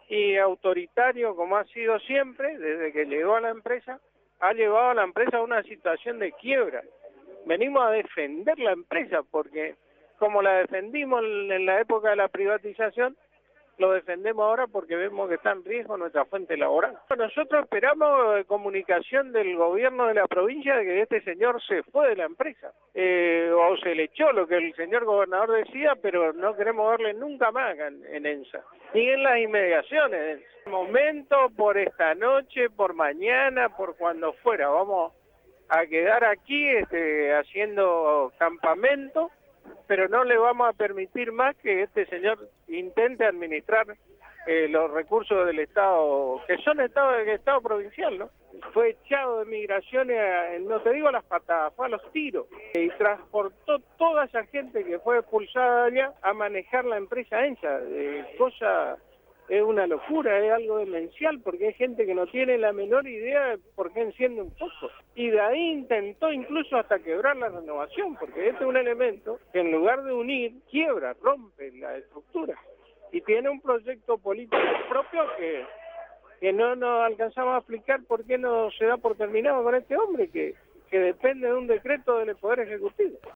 y autoritario como ha sido siempre, desde que llegó a la empresa, ha llevado a la empresa a una situación de quiebra. Venimos a defender la empresa porque como la defendimos en la época de la privatización, lo defendemos ahora porque vemos que está en riesgo nuestra fuente laboral. Nosotros esperamos comunicación del gobierno de la provincia de que este señor se fue de la empresa, o se le echó, lo que el señor gobernador decía, pero no queremos verle nunca más en ENSA, ni en las inmediaciones de ENSA. De momento, por esta noche, por mañana, por cuando fuera, vamos a quedar aquí haciendo campamento, pero no le vamos a permitir más que este señor intente administrar los recursos del Estado, que son Estado provincial, ¿no? Fue echado de migraciones, no te digo a las patadas, fue a los tiros, y transportó toda esa gente que fue expulsada allá a manejar la empresa ENSA, es una locura, es algo demencial, porque hay gente que no tiene la menor idea de por qué enciende un foco. Y de ahí intentó incluso hasta quebrar la renovación, porque este es un elemento que en lugar de unir, quiebra, rompe la estructura. Y tiene un proyecto político propio que no nos alcanzamos a explicar por qué no se da por terminado con este hombre, que depende de un decreto del Poder Ejecutivo.